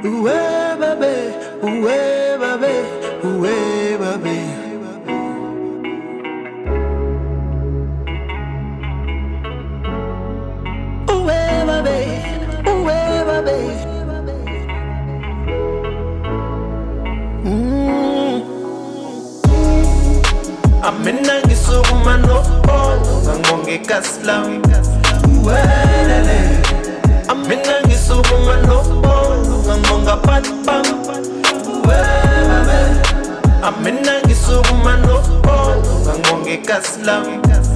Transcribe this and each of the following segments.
uwe babe, uwe babe, uwe babe. Uwe babe, uwe babe. Amina ngisukuma nopholo ngangongekazi lami uwelele. Amina ngisukuma nopholo ngangonga patipam uwelele. Amina ngisukuma nopholo ngangongekazi lami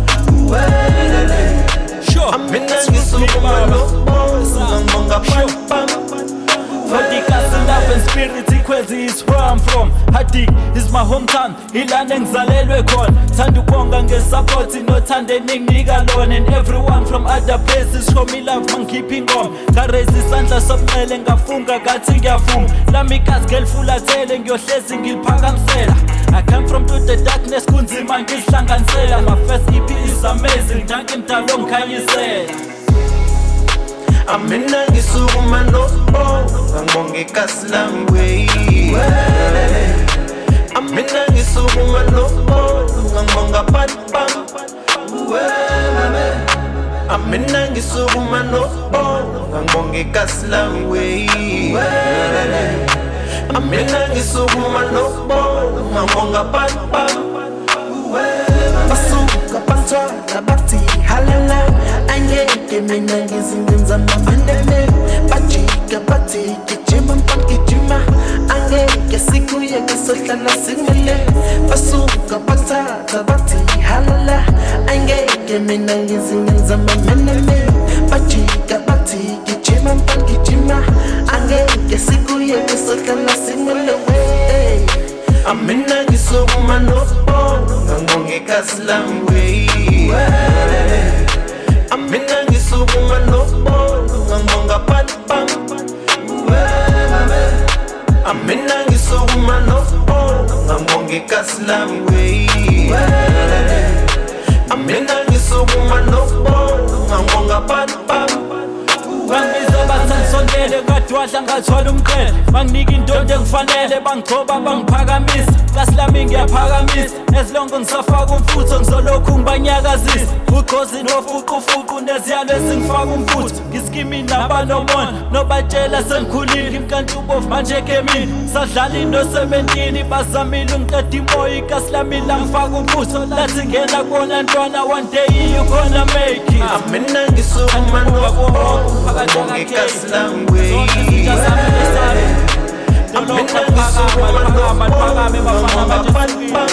uwelele. Amina ngisukuma nopholo ngangonga patipam. Fadika's love and spirit ikwezi is where I'm from. Hadik is my hometown, ilana ngizalelwe khona. Thanda ukubonga ngesupport nothande ninginika lona. And everyone from other places show me love mangikhipha ingoma. Ngaraise isandla sokunxele ngafunga ngathi ngiyavuma. Lami igazi ngelifulathele ngiyohlezi ngiliphakamisela. I come from to the darkness kunzima ngizihlanganisela. My first EP is amazing, danke mdalo ngikhanyisela. Amina ngisukuma nopholo ngangongekazi lami uwelele. Amina ngisukuma nopholo ngangonga patipam uwelele. Amina ngisukuma nopholo ngangongekazi lami uwelele. Amina ngisukuma nopholo ngangonga patipam uwelele. Basuka bangithwala bathi halala, angeke mina ngizingenza amandeme. Bajika bathi gijima mpangijima, angeke sikuyeke sohlala singele. Basuka bangithwala bathi halala, angeke mina ngizingenza amandeme. Bajika bathi gijima mpangijima, angeke sikuyeke sohlala singele. Amina ngisukuma nopholo ngangongekazi lami uwelele. Amina ngisukuma nopholo ngangonga patipam uwelele. Amina ngisukuma nopholo ngangongekazi lami uwelele. Amina ngisukuma nopholo ngangonga patipam. Bangibiza bathandisondele kade wadla ngathwala umqele. Banginika intonto engifanele, bangigcoba bangiphakamisa. Kasi lami ngiyaphakamisa, nezilongo ngisafaka umfutho ngizolokhu ngibanyakazisa. Ugqozi nofuqufuqu neziyalo ezingifaka umfutho. Ngiskimi nabanomona nobatshela sengikhulile. Ngimkantubovu manje kemini, sadlala into 17 bazamile ungiqeda imoya. Ikasi lami langifaka umfutho, lathi ngena kuwona ntwana, one day you gonna make it. Amina ngisukuma nopholo ngangongekazi lami uwelele. Amina ngisukuma nopholo ngangonga patipam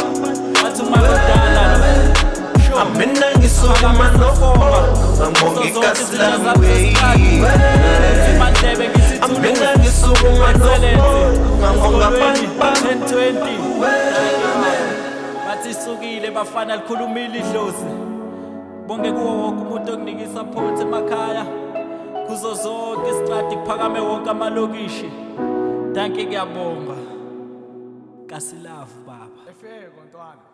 uwelele. Amina ngisukuma nopholo ngangongekazi lami uwelele. Amina ngisukuma nopholo ngangonga patipam uwelele. Bathi sukile bafana likhulumile idlozi. Bonke kuwo wonke umuntu okunika isupport emakhaya, kuzo zonke istrati kuphakame wonke amalokishi. Danke ngiyabonga. Kasilavu baba. Efeko ntwana.